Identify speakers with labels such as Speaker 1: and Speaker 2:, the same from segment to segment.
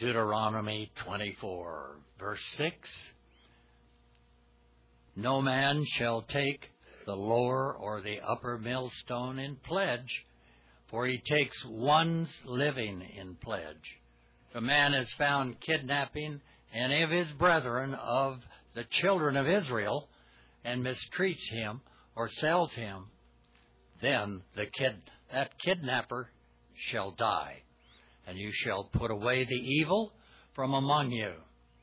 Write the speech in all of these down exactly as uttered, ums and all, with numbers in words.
Speaker 1: Deuteronomy twenty-four, verse six. No man shall take the lower or the upper millstone in pledge, for he takes one's living in pledge. If a man is found kidnapping any of his brethren of the children of Israel and mistreats him or sells him, then the kid, that kidnapper shall die, and you shall put away the evil from among you.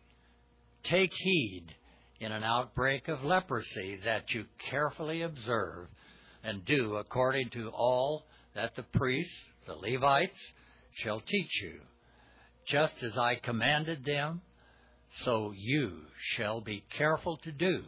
Speaker 1: Take heed in an outbreak of leprosy that you carefully observe and do according to all that the priests, the Levites, shall teach you. Just as I commanded them, so you shall be careful to do.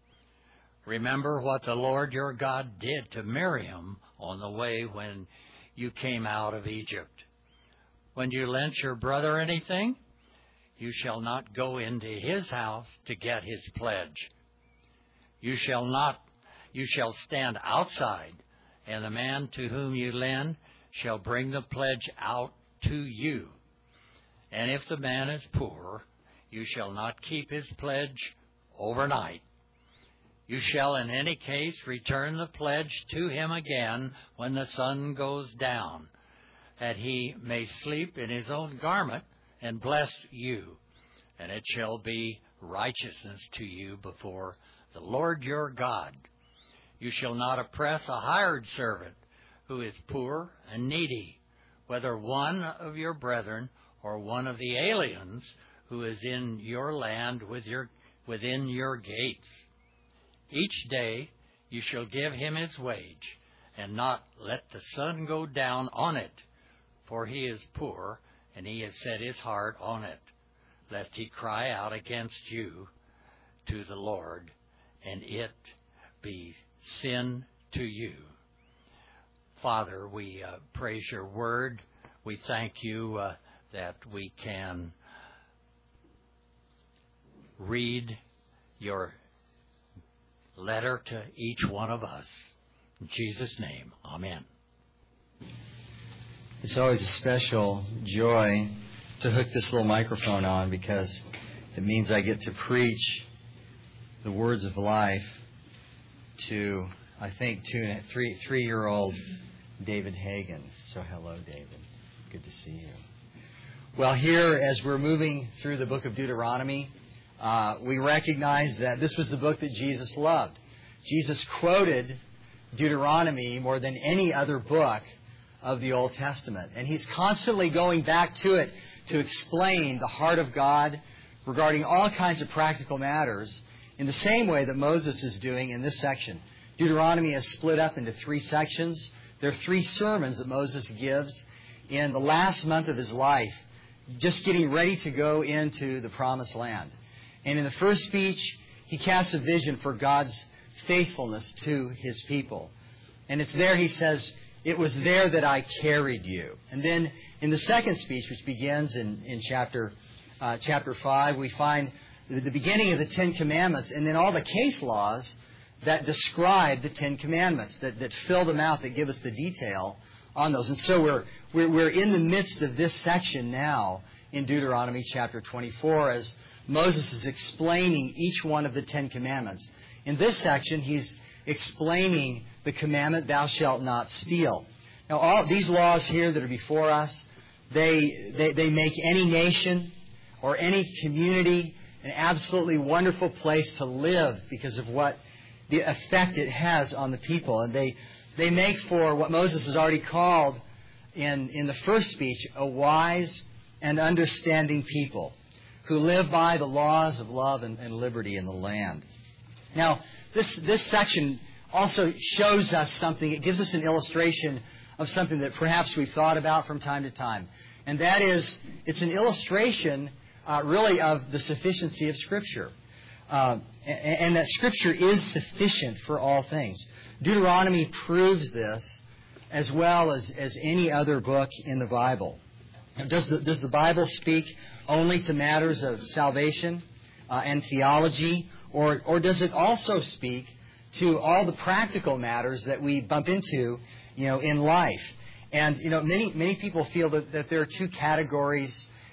Speaker 1: Remember what the Lord your God did to Miriam on the way when you came out of Egypt. When you lent your brother anything, you shall not go into his house to get his pledge. You shall not, you shall stand outside, and the man to whom you lend shall bring the pledge out to you. And if the man is poor, you shall not keep his pledge overnight. You shall in any case return the pledge to him again when the sun goes down, that he may sleep in his own garment and bless you. And it shall be righteousness to you before the Lord your God. You shall not oppress a hired servant who is poor and needy, whether one of your brethren or one of the aliens who is in your land with your, within your gates. Each day you shall give him his wage, and not let the sun go down on it, for he is poor, and he has set his heart on it, lest he cry out against you to the Lord, and it be sin to you. Father, we uh, praise your word. We thank you uh, that we can read your letter to each one of us. In Jesus' name, amen.
Speaker 2: It's always a special joy to hook this little microphone on, because it means I get to preach the words of life to, I think, two, three, three-year-old David Hagan. So hello, David. Good to see you. Well, here, as we're moving through the book of Deuteronomy, uh, we recognize that this was the book that Jesus loved. Jesus quoted Deuteronomy more than any other book of the Old Testament. And he's constantly going back to it to explain the heart of God regarding all kinds of practical matters in the same way that Moses is doing in this section. Deuteronomy is split up into three sections. There are three sermons that Moses gives in the last month of his life, just getting ready to go into the Promised Land. And in the first speech, he casts a vision for God's faithfulness to his people. And it's there he says, "It was there that I carried you." And then in the second speech, which begins in, in chapter uh, chapter five, we find the, the beginning of the Ten Commandments, and then all the case laws that describe the Ten Commandments, that, that fill them out, that give us the detail on those. And so we're, we're, we're in the midst of this section now in Deuteronomy chapter twenty-four as Moses is explaining each one of the Ten Commandments. In this section, he's explaining the commandment, "Thou shalt not steal." Now, all these laws here that are before us, they, they, they make any nation or any community an absolutely wonderful place to live because of what the effect it has on the people. And they, they make for what Moses has already called in, in the first speech, a wise and understanding people who live by the laws of love and, and liberty in the land. Now, this, this section also shows us something. It gives us an illustration of something that perhaps we've thought about from time to time. And that is, it's an illustration uh, really of the sufficiency of Scripture. Uh, and, and that Scripture is sufficient for all things. Deuteronomy proves this as well as, as any other book in the Bible. Now, does the, does the Bible speak only to matters of salvation uh, and theology, or, or does it also speak to all the practical matters that we bump into, you know, in life? And, you know, many many people feel that, that there are two categories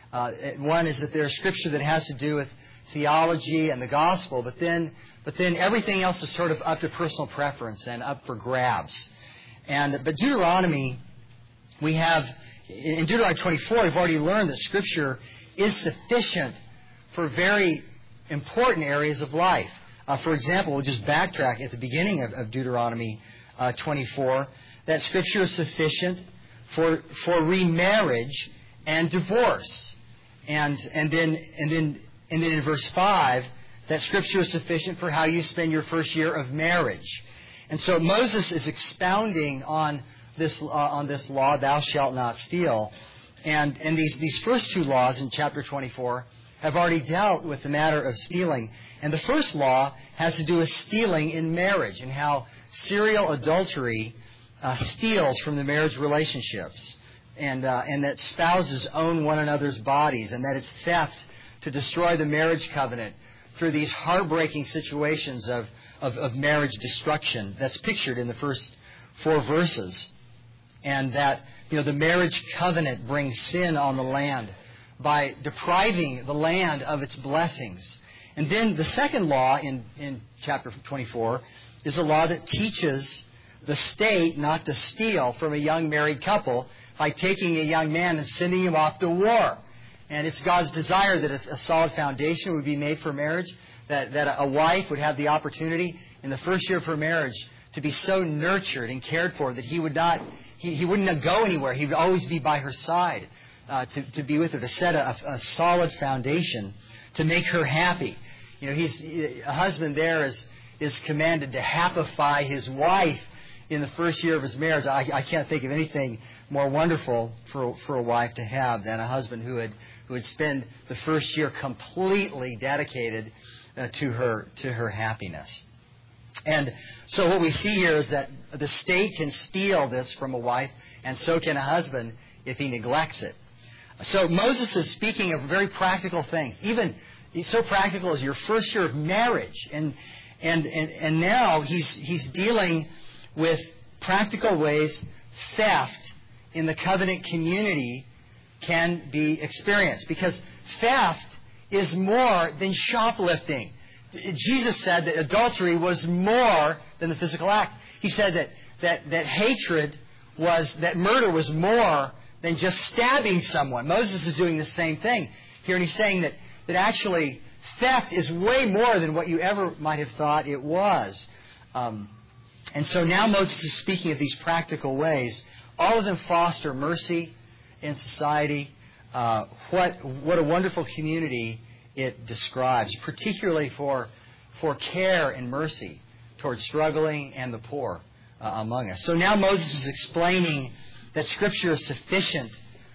Speaker 2: Uh, one is that there's Scripture that has to do with theology and the gospel, but then but then everything else is sort of up to personal preference and up for grabs. And but Deuteronomy, we have in Deuteronomy twenty-four, we've already learned that Scripture is sufficient for very important areas of life. Uh, for example, we'll just backtrack at the beginning of, of Deuteronomy uh, twenty-four, that Scripture is sufficient for for remarriage and divorce, and and then and then and then in verse five, that Scripture is sufficient for how you spend your first year of marriage. And so Moses is expounding on this uh, on this law, "Thou shalt not steal," and and these these first two laws in chapter twenty-four have already dealt with the matter of stealing. And the first law has to do with stealing in marriage and how serial adultery uh, steals from the marriage relationships, and uh, and that spouses own one another's bodies, and that it's theft to destroy the marriage covenant through these heartbreaking situations of, of, of marriage destruction that's pictured in the first four verses. And that, you know, the marriage covenant brings sin on the land by depriving the land of its blessings. And then the second law in, in chapter twenty-four is a law that teaches the state not to steal from a young married couple by taking a young man and sending him off to war. And it's God's desire that a, a solid foundation would be made for marriage, that, that a, a wife would have the opportunity in the first year of her marriage to be so nurtured and cared for that he would not, he, he wouldn't go anywhere. He would always be by her side. Uh, to, to be with her, to set a, a solid foundation, to make her happy. You know, he's a husband there is is commanded to happify his wife in the first year of his marriage. I, I can't think of anything more wonderful for for a wife to have than a husband who would who would spend the first year completely dedicated uh, to her to her happiness. And so what we see here is that the state can steal this from a wife, and so can a husband if he neglects it. So Moses is speaking of very practical things, even so practical as your first year of marriage, and and and, and now he's he's dealing with practical ways theft in the covenant community can be experienced, because theft is more than shoplifting. Jesus said that adultery was more than the physical act. He said that that that hatred was that murder was more than just stabbing someone. Moses is doing the same thing here, and he's saying that, that actually theft is way more than what you ever might have thought it was. Um, and so now Moses is speaking of these practical ways. All of them foster mercy in society. Uh, what what a wonderful community it describes, particularly for for care and mercy towards struggling and the poor uh, among us. So now Moses is explaining that Scripture is sufficient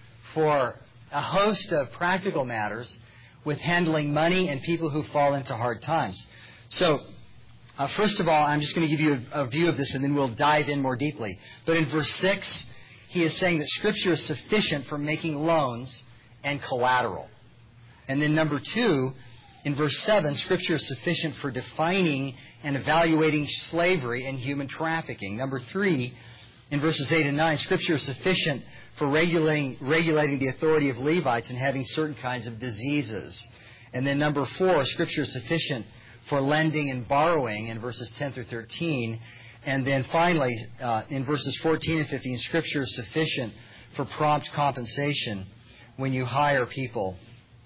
Speaker 2: for a host of practical matters with handling money and people who fall into hard times. So, uh, first of all, I'm just going to give you a, a view of this, and then we'll dive in more deeply. But in verse six, he is saying that Scripture is sufficient for making loans and collateral. And then number two, in verse seven, Scripture is sufficient for defining and evaluating slavery and human trafficking. Number three, in verses eight and nine, Scripture is sufficient for regulating, regulating the authority of Levites and having certain kinds of diseases. And then number four, Scripture is sufficient for lending and borrowing in verses ten through thirteen. And then finally, uh, in verses fourteen and fifteen, Scripture is sufficient for prompt compensation when you hire people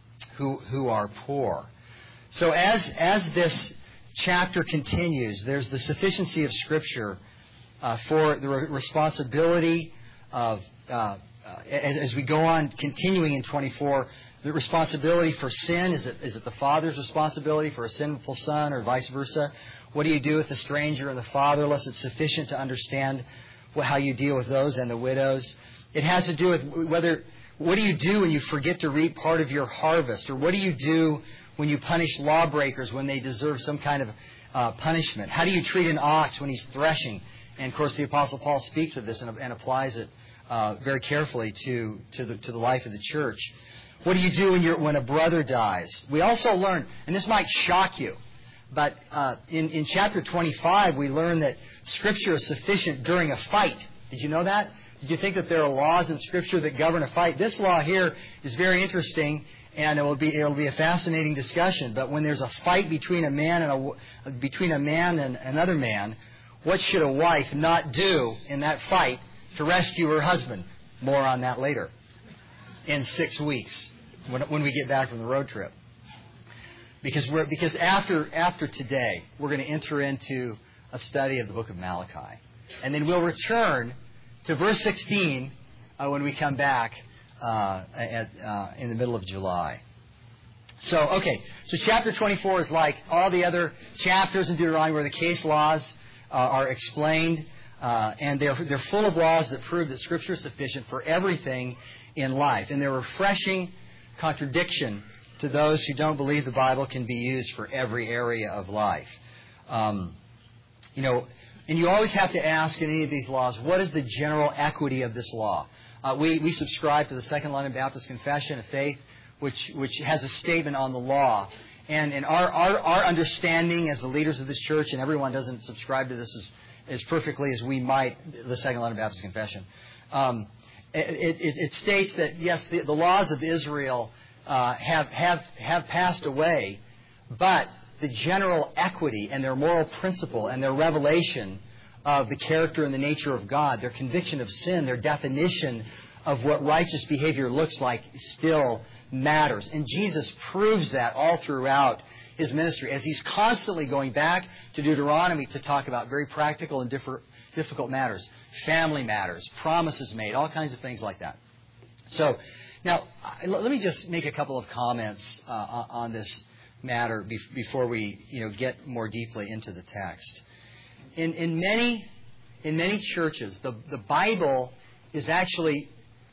Speaker 2: who who are poor. So as as this chapter continues, there's the sufficiency of Scripture Uh, for the re- responsibility of, uh, uh, as, as we go on, continuing in twenty-four, the responsibility for sin. Is it is it the father's responsibility for a sinful son, or vice versa? What do you do with the stranger and the fatherless? It's sufficient to understand what, how you deal with those and the widows. It has to do with whether, what do you do when you forget to reap part of your harvest? Or what do you do when you punish lawbreakers when they deserve some kind of uh, punishment? How do you treat an ox when he's threshing? And, of course, the Apostle Paul speaks of this and, and applies it uh, very carefully to, to, the, to the life of the church. What do you do when, you're, when a brother dies? We also learn, and this might shock you, but uh, in, in chapter twenty-five we learn that Scripture is sufficient during a fight. Did you know that?
Speaker 3: Did you think that there are laws in Scripture that govern a fight? This law here is very interesting, and it will be it will be a fascinating discussion. But when there's a fight between a man and a between a man and another man, what should a wife not do in that fight to rescue her husband? More on that later. In six weeks, when when we get back from the road trip. Because we're because after after today, we're going to enter into a study of the book of Malachi, and then we'll return to verse sixteen uh, when we come back uh, at, uh, in the middle of July. So, okay, so chapter twenty-four is like all the other chapters in Deuteronomy where the case laws uh, are explained, uh, and they're they're full of laws that prove that Scripture is sufficient for everything in life, and they're a refreshing contradiction to those who don't believe the Bible can be used for every area of life. Um, you know, and you always have to ask in any of these laws, what is the general equity of this law? Uh, we, we subscribe to the Second London Baptist Confession of Faith, which which has a statement on the law. And, and our, our, our understanding as the leaders of this church, and everyone doesn't subscribe to this as, as perfectly as we might, the Second London Baptist Confession, um, it, it, it states that, yes, the, the laws of Israel Uh, have have have passed away, but the general equity and their moral principle and their revelation of the character and the nature of God, their conviction of sin, their definition of what righteous behavior looks like still matters. And Jesus proves that all throughout His ministry as He's constantly going back to Deuteronomy to talk about very practical and differ, difficult matters, family matters, promises made, all kinds of things like that. So, now, let me just make a couple of comments uh, on this matter before we, you know, get more deeply into the text. In, in many, in many churches, the, the Bible is actually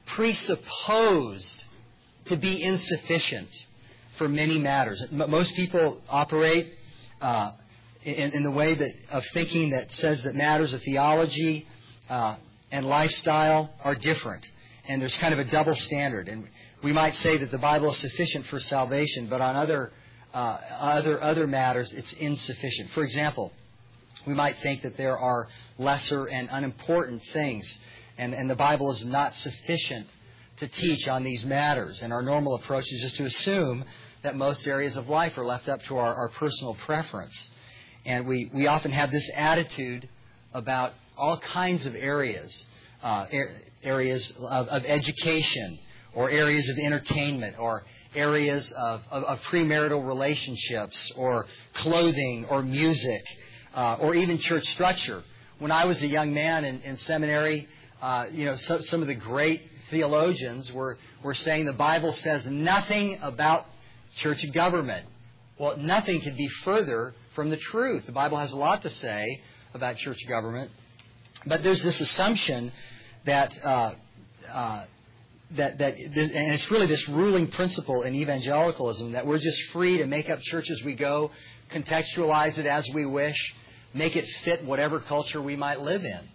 Speaker 3: presupposed to be insufficient for many matters. Most people operate uh, in, in the way that of thinking that says that matters of theology uh, and lifestyle are different. And there's kind of a double standard. And we might say that the Bible is sufficient for salvation, but on other uh, other other matters, it's insufficient. For example, we might think that there are lesser and unimportant things, and, and the Bible is not sufficient to teach on these matters. And our normal approach is just to assume that most areas of life are left up to our, our personal preference. And we, we often have this attitude about all kinds of areas. Uh, areas of, of education, or areas of entertainment, or areas of, of, of premarital relationships, or clothing, or music, uh, or even church structure. When I was a young man in, in seminary, uh, you know, so, some of the great theologians were, were saying the Bible says nothing about church government. Well, nothing could be further from the truth. The Bible has a lot to say about church government, but there's this assumption that uh, uh, that that and it's really this ruling principle in evangelicalism that we're just free to make up church as we go, contextualize it as we wish, make it fit whatever culture we might live in.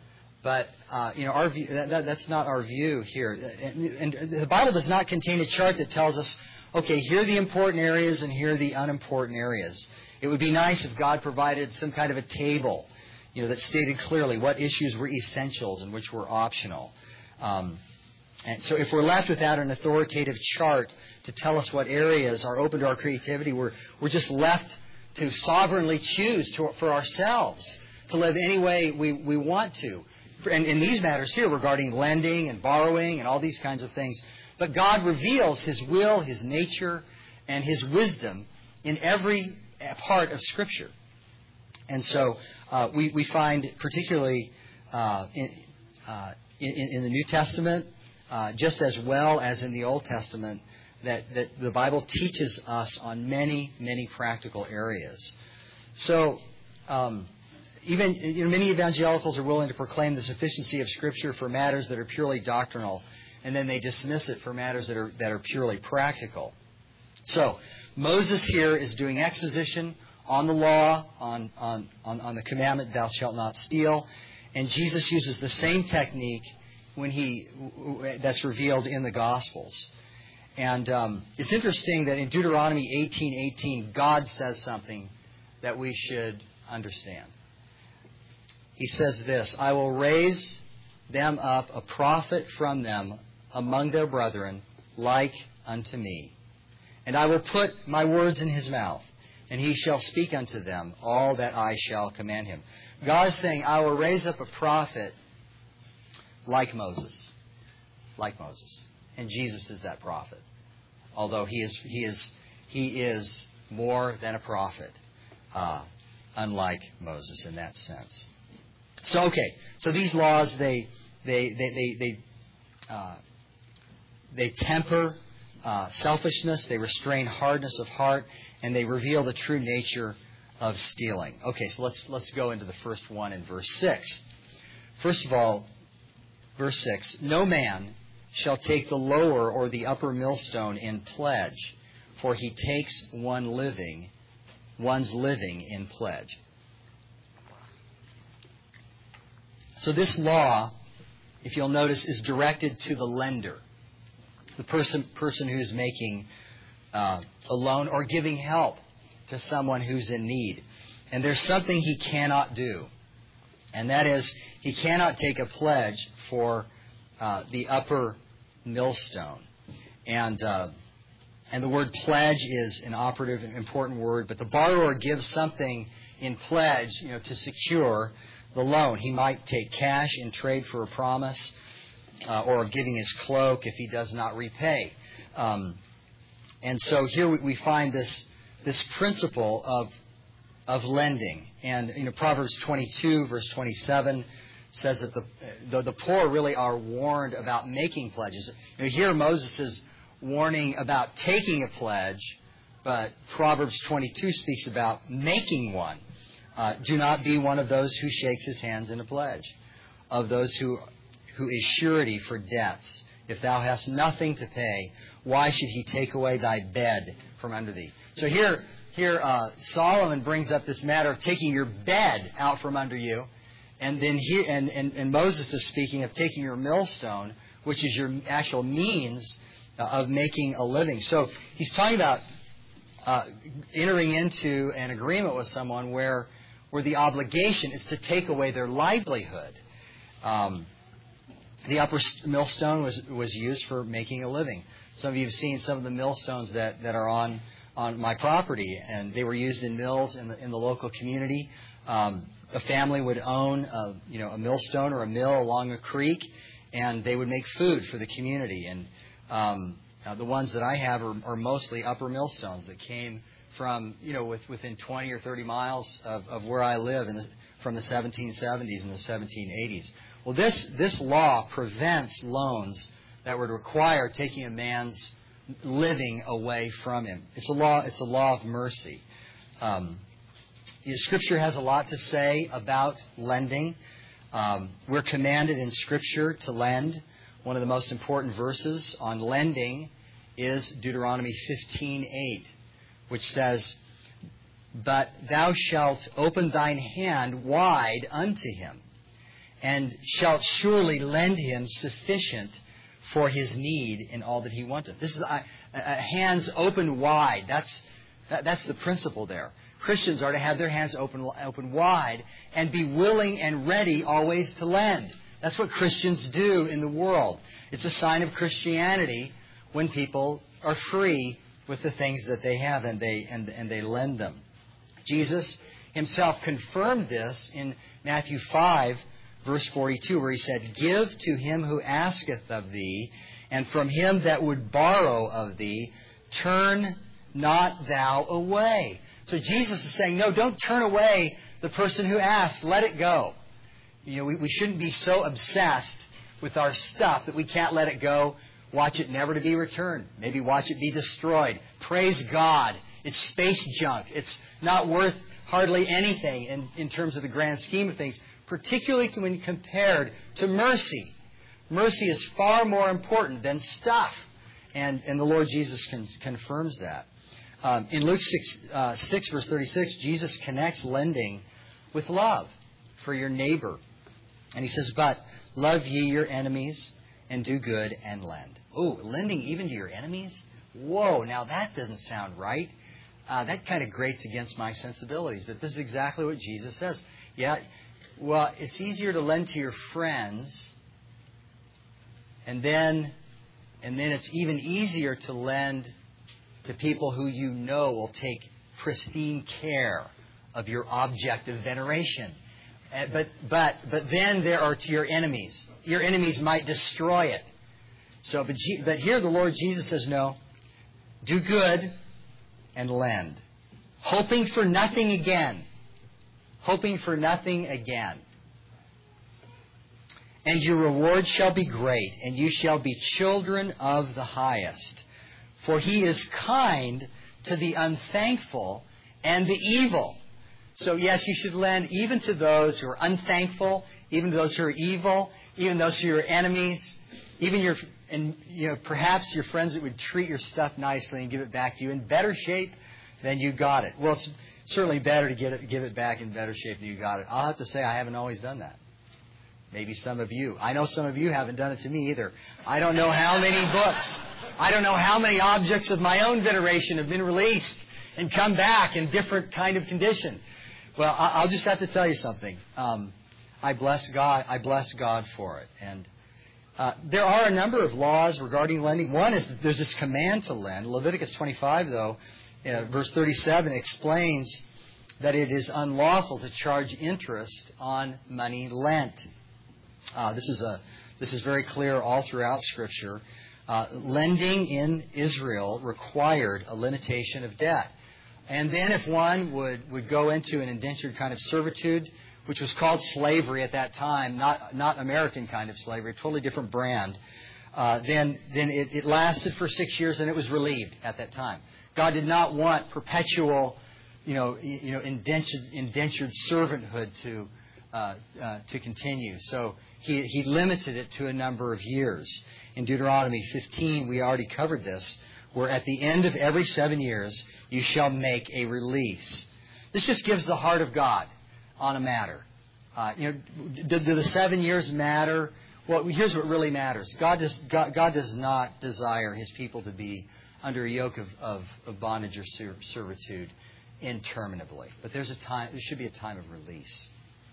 Speaker 3: But uh, you know, our view, that, that, that's not our view here. And, and the Bible does not contain a chart that tells us, okay, here are the important areas and here are the unimportant areas. It would be nice if God provided some kind of a table, you know, that stated clearly what issues were essentials and which were optional. Um, and so if we're left without an authoritative chart to tell us what areas are open to our creativity, we're, we're just left to sovereignly choose to, for ourselves to live any way we, we want to. And in these matters here regarding lending and borrowing and all these kinds of things. But God reveals His will, His nature, and His wisdom in every part of Scripture. And so uh, we, we find particularly uh, in, uh, in, in the New Testament, uh, just as well as in the Old Testament, that, that the Bible teaches us on many, many practical areas. So um, even you know, many evangelicals are willing to proclaim the sufficiency of Scripture for matters that are purely doctrinal, and then they dismiss it for matters that are that are purely practical. So Moses here is doing exposition on the law, on, on, on, on the commandment, thou shalt not steal. And Jesus uses the same technique when he that's revealed in the Gospels. And um, it's interesting that in Deuteronomy eighteen eighteen, God says something that we should understand. He says this, I will raise them up a prophet from them among their brethren, like unto me. And I will put my words in his mouth, and he shall speak unto them all that I shall command him. God is saying, I will raise up a prophet like Moses. Like Moses. And Jesus is that prophet. Although he is he is he is more than a prophet, uh, unlike Moses in that sense. So okay, so these laws they they they they they, uh, they temper uh, selfishness, they restrain hardness of heart, and they reveal the true nature of stealing. Okay, so let's let's go into the first one in verse six. First of all, verse six: No man shall take the lower or the upper millstone in pledge, for he takes one living, one's living in pledge. So this law, if you'll notice, is directed to the lender, the person person who's making uh, a loan or giving help to someone who's in need. And there's something he cannot do, and that is he cannot take a pledge for uh, the upper millstone. And uh, and the word pledge is an operative and important word, but the borrower gives something in pledge, you know, to secure the loan. He might take cash in trade for a promise, uh, or of giving his cloak if he does not repay. Um, and so here we, we find this this principle of of lending. And you know, Proverbs twenty-two, verse twenty-seven says that the, the the poor really are warned about making pledges. You know, here Moses is warning about taking a pledge, but Proverbs twenty-two speaks about making one. Uh, do not be one of those who shakes his hands in a pledge, of those who who is surety for debts. If thou hast nothing to pay, why should he take away thy bed from under thee? So here, here uh, Solomon brings up this matter of taking your bed out from under you. And then here, and, and, and Moses is speaking of taking your millstone, which is your actual means uh, of making a living. So he's talking about uh, entering into an agreement with someone where where the obligation is to take away their livelihood. Um, the upper millstone was was used for making a living. Some of you have seen some of the millstones that, that are on on my property, and they were used in mills in the in the local community. Um, A family would own, a, you know, a millstone or a mill along a creek, and they would make food for the community. And um, uh, the ones that I have are, are mostly upper millstones that came from, you know, with, within twenty or thirty miles of, of where I live, in the, from the seventeen seventies and the seventeen eighties. Well, this this law prevents loans that would require taking a man's living away from him. It's a law. It's a law of mercy. Um, Scripture has a lot to say about lending. Um, we're commanded in Scripture to lend. One of the most important verses on lending is Deuteronomy fifteen eight, which says, But thou shalt open thine hand wide unto him, and shalt surely lend him sufficient for his need in all that he wanteth. This is a, a hands open wide. That's that, that's the principle there. Christians are to have their hands open open wide and be willing and ready always to lend. That's what Christians do in the world. It's a sign of Christianity when people are free with the things that they have and they and, and they lend them. Jesus himself confirmed this in Matthew five, verse forty-two, where he said, Give to him who asketh of thee, and from him that would borrow of thee, turn not thou away. So Jesus is saying, no, don't turn away the person who asks. Let it go. You know, we, we shouldn't be so obsessed with our stuff that we can't let it go. Watch it never to be returned. Maybe watch it be destroyed. Praise God. It's space junk. It's not worth hardly anything in, in terms of the grand scheme of things, particularly when compared to mercy. Mercy is far more important than stuff. And, and the Lord Jesus con- confirms that. Um, in Luke six, uh, six, verse thirty-six, Jesus connects lending with love for your neighbor. And he says, But love ye your enemies, and do good, and lend. Oh, lending even to your enemies? Whoa, now that doesn't sound right. Uh, that kind of grates against my sensibilities. But this is exactly what Jesus says. Yeah, well, it's easier to lend to your friends And then, and then it's even easier to lend to people who you know will take pristine care of your object of veneration. Uh, But, but, but then there are to your enemies. Your enemies might destroy it. So, but, G- but here the Lord Jesus says, no, do good and lend. Hoping for nothing again. Hoping for nothing again. And your reward shall be great, and you shall be children of the highest. For He is kind to the unthankful and the evil. So yes, you should lend even to those who are unthankful, even to those who are evil, even those who are your enemies, even your, and you know, perhaps your friends that would treat your stuff nicely and give it back to you in better shape than you got it. Well, it's certainly better to get it, give it back in better shape than you got it. I'll have to say I haven't always done that. Maybe some of you. I know some of you haven't done it to me either. I don't know how many books. I don't know how many objects of my own veneration have been released and come back in different kind of condition. Well, I'll just have to tell you something. Um, I bless God. I bless God for it. And uh, there are a number of laws regarding lending. One is that there's this command to lend. Leviticus twenty-five, though, uh, verse thirty-seven explains that it is unlawful to charge interest on money lent. Uh, this is a this is very clear all throughout Scripture. Uh, lending in Israel required a limitation of debt. And then if one would, would go into an indentured kind of servitude, which was called slavery at that time, not not American kind of slavery, a totally different brand, uh, then then it, it lasted for six years and it was relieved at that time. God did not want perpetual, you know, you know, indentured, indentured servanthood to uh, uh, to continue. So he he limited it to a number of years. In Deuteronomy fifteen, we already covered this, where at the end of every seven years, you shall make a release. This just gives the heart of God on a matter. Uh, you know, do, do the seven years matter? Well, here's what really matters. God does, God, God does not desire His people to be under a yoke of, of, of bondage or ser- servitude interminably. But there's a time. There should be a time of release.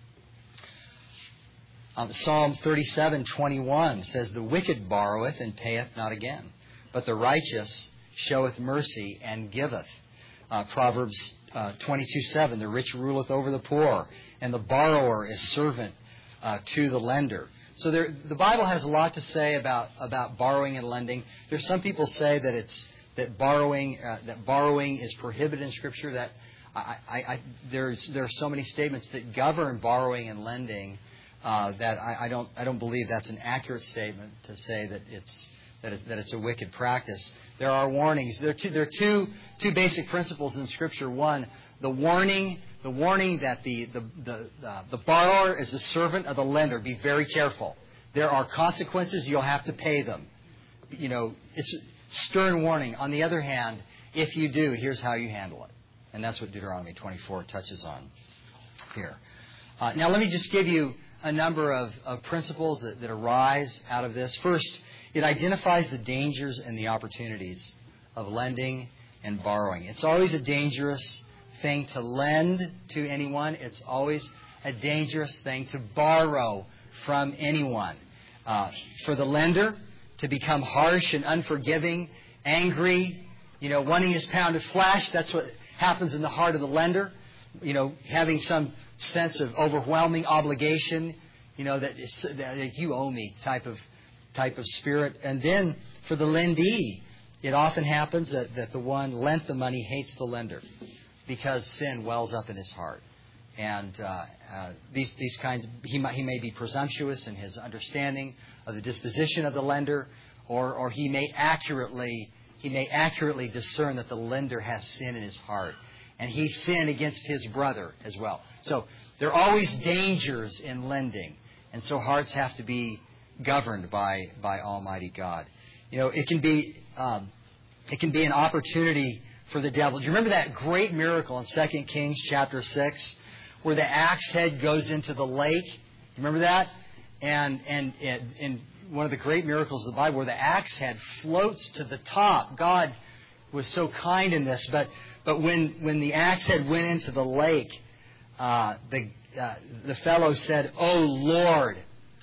Speaker 3: Um, Psalm thirty-seven twenty-one says, "The wicked borroweth and payeth not again, but the righteous showeth mercy and giveth." Uh, Proverbs uh, twenty-two seven, "The rich ruleth over the poor, and the borrower is servant uh, to the lender." So there, the Bible has a lot to say about, about borrowing and lending. There's some people say that it's that borrowing uh, that borrowing is prohibited in Scripture. That I, I, I, there's there are so many statements that govern borrowing and lending uh, that I, I don't I don't believe that's an accurate statement to say that it's that it's, that it's a wicked practice. There are warnings. There are two, there are two, two basic principles in Scripture. One, the warning, the warning that the, the, the, uh, the borrower is the servant of the lender. Be very careful. There are consequences. You'll have to pay them. You know, it's stern warning. On the other hand, if you do, here's how you handle it. And that's what Deuteronomy twenty-four touches on here. Uh, now, let me just give you a number of, of principles that, that arise out of this. First, it identifies the dangers and the opportunities of lending and borrowing. It's always a dangerous thing to lend to anyone. It's always a dangerous thing to borrow from anyone. Uh, for the lender to become harsh and unforgiving, angry, you know, wanting his pound of flesh, that's what happens in the heart of the lender. You know, having some sense of overwhelming obligation, you know, that, is, that you owe me type of type of spirit. And then for the lendee, it often happens that, that the one lent the money hates the lender because sin wells up in his heart. And uh, uh, these these kinds, he might, he may be presumptuous in his understanding of the disposition of the lender, or or he may accurately he may accurately discern that the lender has sin in his heart, and he sinned against his brother as well. So there are always dangers in lending, and so hearts have to be governed by by Almighty God. You know, it can be um, it can be an opportunity for the devil. Do you remember that great miracle in Second Kings chapter six, where the axe head goes into the lake? You remember that? And and in one of the great miracles of the Bible, where the axe head floats to the top. God was so kind in this, but but when when the axe head went into the lake, uh, the uh, the fellow said, "Oh Lord,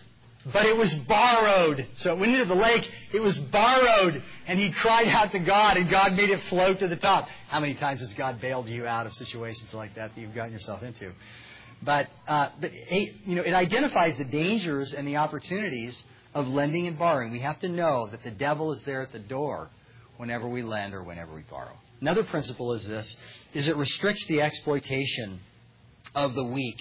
Speaker 3: but it was borrowed. So it went into the lake, it was borrowed, and he cried out to God, and God made it float to the top. How many times has God bailed you out of situations like that that you've gotten yourself into? But, uh, but you know, it identifies the dangers and the opportunities of lending and borrowing. We have to know that the devil is there at the door whenever we lend or whenever we borrow. Another principle is this, is it restricts the exploitation of the weak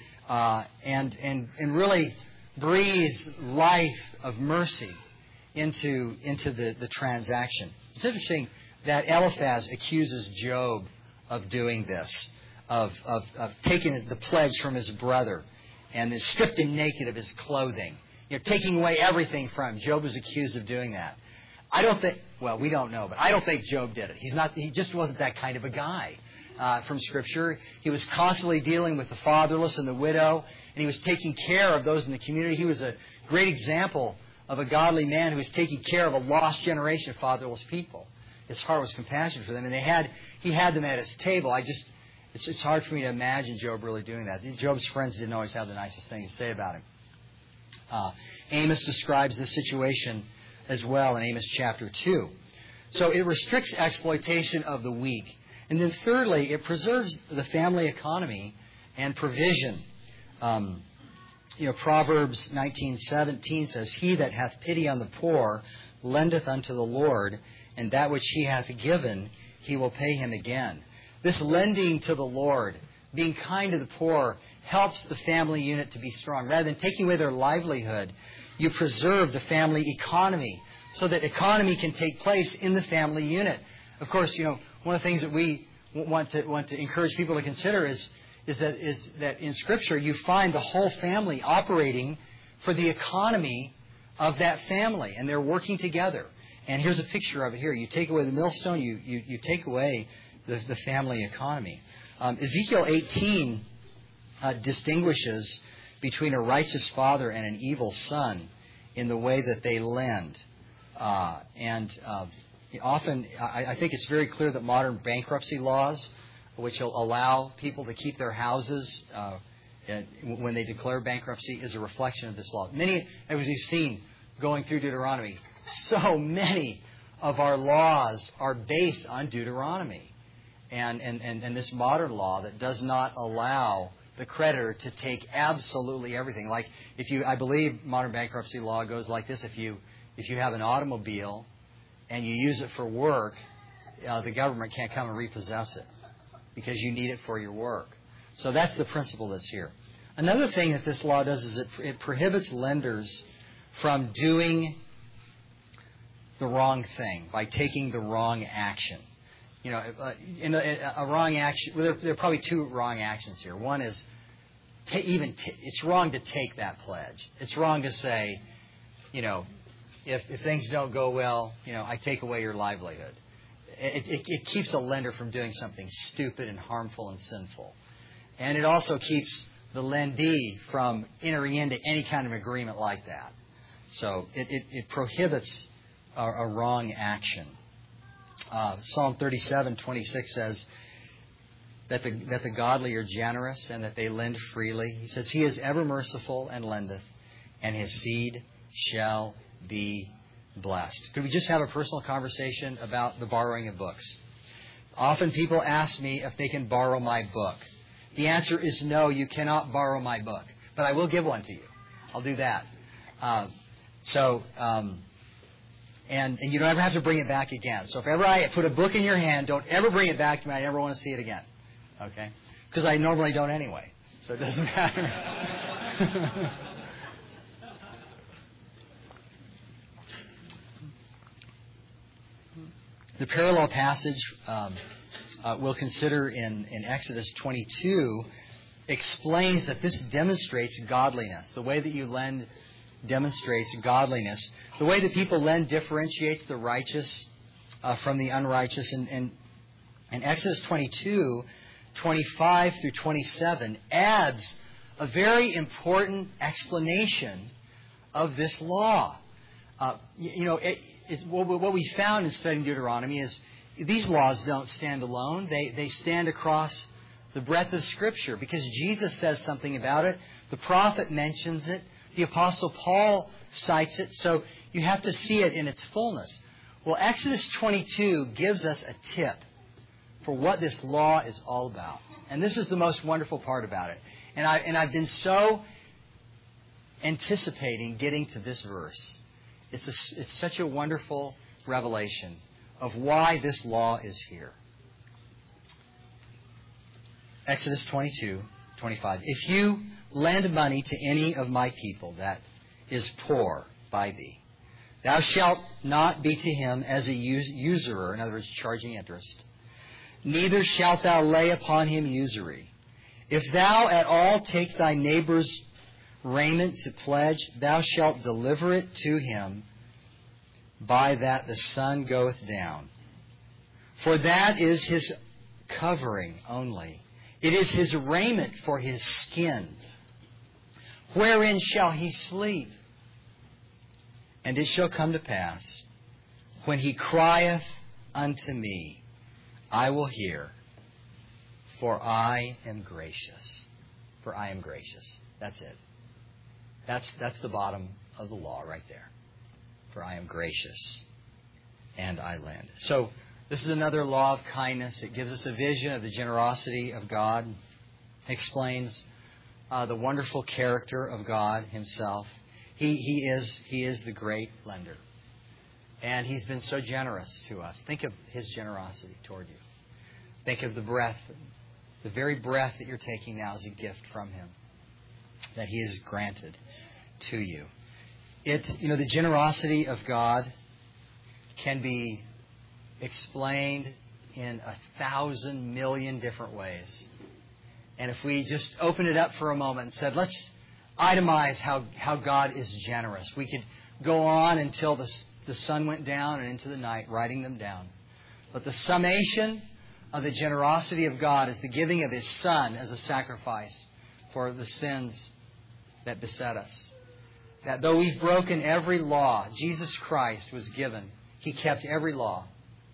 Speaker 3: uh, and, and, and really breathes life of mercy into, into the, the transaction. It's interesting that Eliphaz accuses Job of doing this, of, of, of taking the pledge from his brother and then stripped him naked of his clothing, you know, taking away everything from him. Job was accused of doing that. I don't think, well, we don't know, but I don't think Job did it. He's not, he just wasn't that kind of a guy. Uh, from Scripture, he was constantly dealing with the fatherless and the widow, and he was taking care of those in the community. He was a great example of a godly man who was taking care of a lost generation of fatherless people. His heart was compassionate for them, and they had he had them at his table. I just it's, it's hard for me to imagine Job really doing that. Job's friends didn't always have the nicest things to say about him. Uh, Amos describes this situation as well in Amos chapter two. So it restricts exploitation of the weak. And then thirdly, it preserves the family economy and provision. Um, you know, Proverbs nineteen seventeen says, "He that hath pity on the poor lendeth unto the Lord, and that which he hath given he will pay him again." This lending to the Lord, being kind to the poor, helps the family unit to be strong. Rather than taking away their livelihood, you preserve the family economy so that economy can take place in the family unit. Of course, you know, one of the things that we want to want to encourage people to consider is is that is that in Scripture you find the whole family operating for the economy of that family, and they're working together. And here's a picture of it here. You take away the millstone, you you, you take away the, the family economy. Um, Ezekiel eighteen uh, distinguishes between a righteous father and an evil son in the way that they lend. Uh, and uh, often, I, I think it's very clear that modern bankruptcy laws, which will allow people to keep their houses uh, when they declare bankruptcy, is a reflection of this law. Many, as we've seen going through Deuteronomy, so many of our laws are based on Deuteronomy. And, and, and, and this modern law that does not allow the creditor to take absolutely everything. Like if you, I believe modern bankruptcy law goes like this: if you if you have an automobile and you use it for work, uh, the government can't come and repossess it because you need it for your work. So that's the principle that's here. Another thing that this law does is it, it prohibits lenders from doing the wrong thing by taking the wrong action. You know, in a, a wrong action. Well, there, there are probably two wrong actions here. One is ta- even t- it's wrong to take that pledge. It's wrong to say, you know, if if things don't go well, you know, I take away your livelihood. It, it, it keeps a lender from doing something stupid and harmful and sinful, and it also keeps the lendee from entering into any kind of agreement like that. So it it, it prohibits a, a wrong action. Uh, Psalm thirty-seven twenty-six says that the, that the godly are generous and that they lend freely. He says, "He is ever merciful and lendeth, and his seed shall be blessed." Could we just have a personal conversation about the borrowing of books? Often people ask me if they can borrow my book. The answer is no, you cannot borrow my book. But I will give one to you. I'll do that. Uh, so... Um, And, and you don't ever have to bring it back again. So if ever I put a book in your hand, don't ever bring it back to me. I never want to see it again. Okay? Because I normally don't anyway. So it doesn't matter. The parallel passage um, uh, we'll consider in, in Exodus twenty-two explains that this demonstrates godliness. The way that you lend demonstrates godliness. The way that people lend differentiates the righteous uh, from the unrighteous. And, and, and Exodus twenty-two, twenty-five through twenty-seven adds a very important explanation of this law. Uh, you, you know, it, it's, what, what we found in studying Deuteronomy is these laws don't stand alone. They, they stand across the breadth of Scripture because Jesus says something about it. The prophet mentions it. The Apostle Paul cites it, so you have to see it in its fullness. Well, Exodus twenty-two gives us a tip for what this law is all about. And this is the most wonderful part about it. And, I, and I've been so anticipating getting to this verse. It's, a, it's such a wonderful revelation of why this law is here. Exodus twenty-two, twenty-five. If you lend money to any of my people that is poor by thee, thou shalt not be to him as a usurer, in other words, charging interest. Neither shalt thou lay upon him usury. If thou at all take thy neighbor's raiment to pledge, thou shalt deliver it to him by that the sun goeth down. For that is his covering only. It is his raiment for his skin. Wherein shall he sleep? And it shall come to pass, when he crieth unto me, I will hear, for I am gracious. For I am gracious. That's it. That's, that's the bottom of the law right there. For I am gracious, and I lend. So, this is another law of kindness. It gives us a vision of the generosity of God. It explains uh, the wonderful character of God Himself. He, he is He is the great lender. And He's been so generous to us. Think of His generosity toward you. Think of the breath, the very breath that you're taking now is a gift from Him that He has granted to you. It, you know, the generosity of God can be explained in a thousand million different ways. And if we just open it up for a moment and said, let's itemize how, how God is generous. We could go on until the, the sun went down and into the night, writing them down. But the summation of the generosity of God is the giving of His Son as a sacrifice for the sins that beset us. That though we've broken every law, Jesus Christ was given. He kept every law.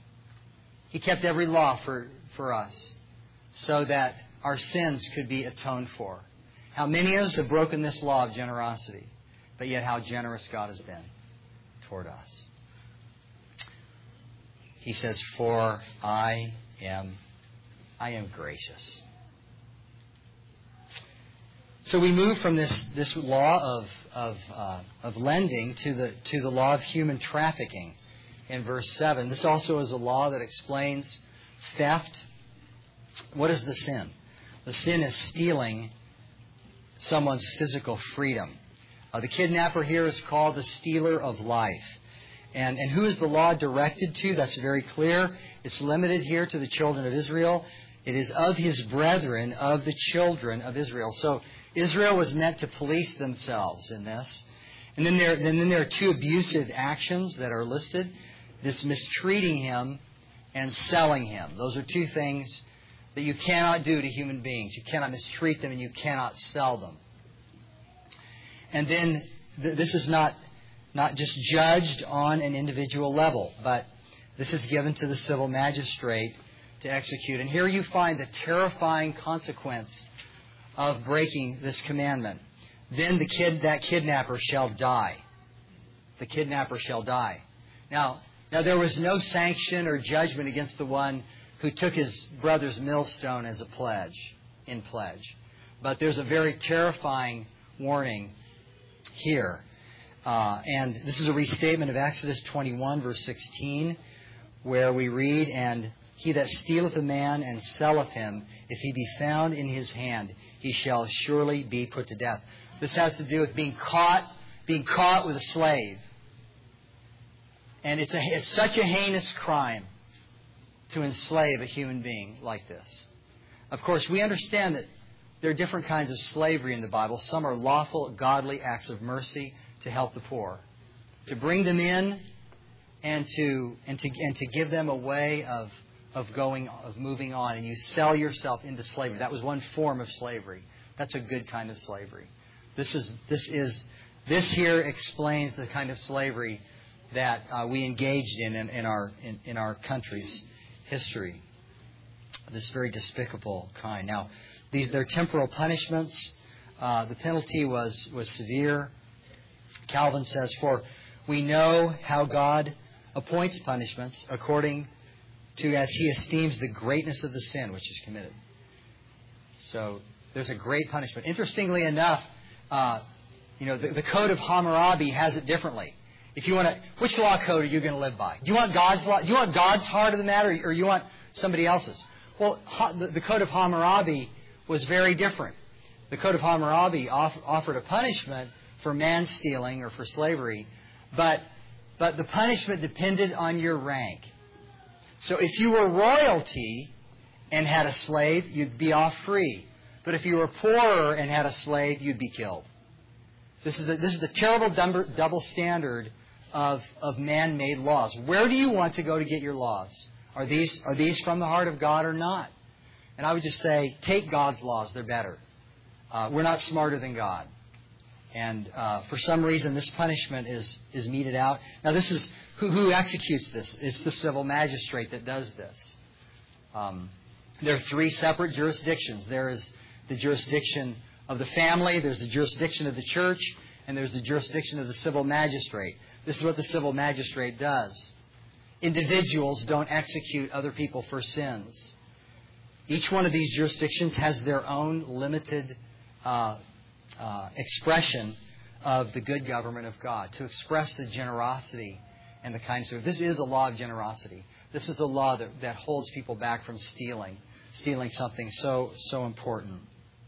Speaker 3: He kept every law for, for us so that our sins could be atoned for. How many of us have broken this law of generosity, but yet how generous God has been toward us. He says, for I am, I am gracious. So we move from this, this law of, of, uh, of lending to the, to the law of human trafficking in verse seven. This also is a law that explains theft. What is the sin? The sin is stealing someone's physical freedom. Uh, the kidnapper here is called the stealer of life. And, and who is the law directed to? That's very clear. It's limited here to the children of Israel. It is of his brethren, of the children of Israel. So Israel was meant to police themselves in this. And then there, and then there are two abusive actions that are listed. This mistreating him and selling him. Those are two things that you cannot do to human beings. You cannot mistreat them and you cannot sell them. And then th- this is not, not just judged on an individual level, but this is given to the civil magistrate to execute. And here you find the terrifying consequence of breaking this commandment. Then the kid, that kidnapper shall die. The kidnapper shall die. Now, now there was no sanction or judgment against the one who took his brother's millstone as a pledge, in pledge. But there's a very terrifying warning here. Uh, and this is a restatement of Exodus twenty-one, verse sixteen, where we read, and he that stealeth a man and selleth him, if he be found in his hand, he shall surely be put to death. This has to do with being caught, being caught with a slave. And it's, a, it's such a heinous crime to enslave a human being like this. Of course, we understand that there are different kinds of slavery in the Bible. Some are lawful, godly acts of mercy to help the poor, to bring them in and to and to and to give them a way of of going of moving on. And you sell yourself into slavery. That was one form of slavery. That's a good kind of slavery. This is this is this here explains the kind of slavery that uh, we engaged in in, in our in, in our country's history. This very despicable kind. Now, these they're temporal punishments. Uh, the penalty was was severe. Calvin says, "For we know how God appoints punishments according to as He esteems the greatness of the sin which is committed." So there's a great punishment. Interestingly enough, uh, you know, the, the Code of Hammurabi has it differently. If you want to, which law code are you going to live by? Do you want God's law? Do you want God's heart of the matter, or you want somebody else's? Well, the, the Code of Hammurabi was very different. The Code of Hammurabi off, offered a punishment for man stealing or for slavery, but but the punishment depended on your rank. So if you were royalty and had a slave, you'd be off free. But if you were poorer and had a slave, you'd be killed. This is the, this is the terrible double standard of, of man-made laws. Where do you want to go to get your laws? Are these, are these from the heart of God or not? And I would just say, take God's laws. They're better. Uh, we're not smarter than God. And uh, for some reason, this punishment is, is meted out. Now, this is who, who executes this? It's the civil magistrate that does this. Um, there are three separate jurisdictions. There is the jurisdiction of the family, there's the jurisdiction of the church, and there's the jurisdiction of the civil magistrate. This is what the civil magistrate does. Individuals don't execute other people for sins. Each one of these jurisdictions has their own limited uh, uh, expression of the good government of God, to express the generosity and the kindness of God. This is a law of generosity. This is a law that, that holds people back from stealing, stealing something so so important.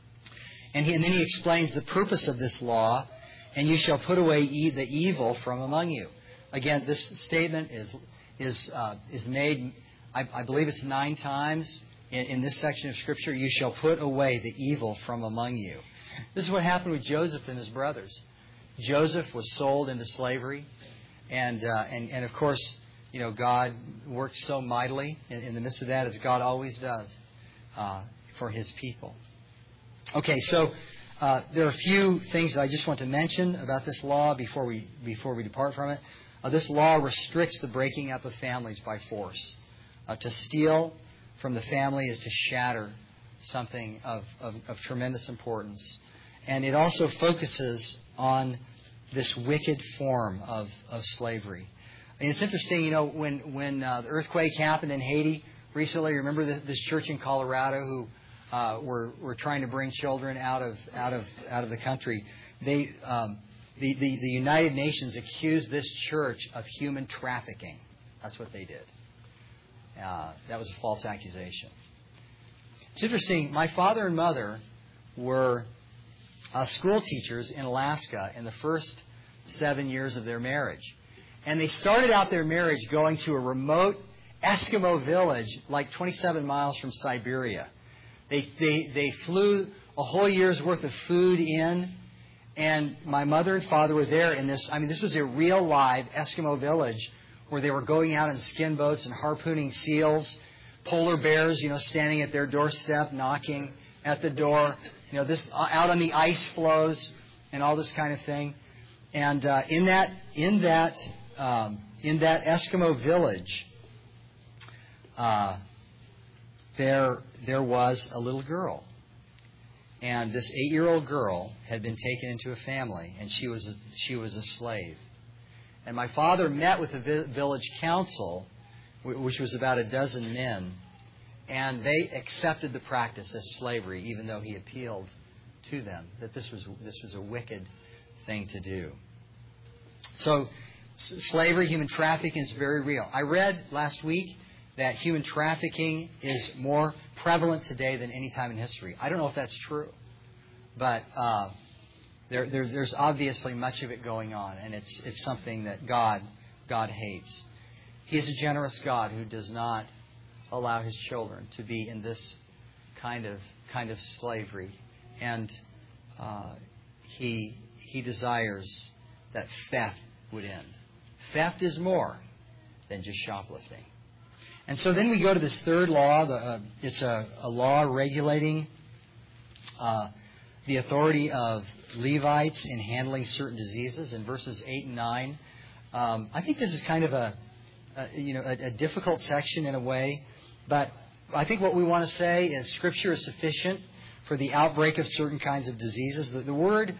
Speaker 3: And, he, and then he explains the purpose of this law, and you shall put away e- the evil from among you. Again, this statement is is uh, is made, I, I believe it's nine times in, in this section of Scripture. You shall put away the evil from among you. This is what happened with Joseph and his brothers. Joseph was sold into slavery, and uh, and and of course, you know, God worked so mightily in, in the midst of that, as God always does uh, for His people. Okay, so uh, there are a few things that I just want to mention about this law before we before we depart from it. Uh, this law restricts the breaking up of families by force. Uh, to steal from the family is to shatter something of, of, of tremendous importance. And it also focuses on this wicked form of, of slavery. And it's interesting, you know, when, when uh, the earthquake happened in Haiti recently, remember this, this church in Colorado who uh, were, were trying to bring children out of out of out of the country. They um, the, the, the United Nations accused this church of human trafficking. That's what they did. Uh, that was a false accusation. It's interesting. My father and mother were uh, school teachers in Alaska in the first seven years of their marriage. And they started out their marriage going to a remote Eskimo village like twenty-seven miles from Siberia. They, they, they flew a whole year's worth of food in, and my mother and father were there in this. I mean, this was a real live Eskimo village where they were going out in skin boats and harpooning seals, polar bears, you know, standing at their doorstep, knocking at the door, you know, this out on the ice floes and all this kind of thing. And uh, in that in that um, in that Eskimo village, uh, there there was a little girl, and this eight-year-old girl had been taken into a family, and she was a, she was a slave. And my father met with the village council, which was about a dozen men, and they accepted the practice as slavery, even though he appealed to them that this was this was a wicked thing to do. So, slavery, human trafficking is very real. I read last week that human trafficking is more prevalent today than any time in history. I don't know if that's true, but uh, there, there, there's obviously much of it going on, and it's it's something that God God hates. He is a generous God who does not allow His children to be in this kind of kind of slavery, and uh, He He desires that theft would end. Theft is more than just shoplifting. And so then we go to this third law. The, uh, it's a, a law regulating uh, the authority of Levites in handling certain diseases in verses eight and nine. Um, I think this is kind of a, a you know a, a difficult section in a way, but I think what we want to say is Scripture is sufficient for the outbreak of certain kinds of diseases. The, the word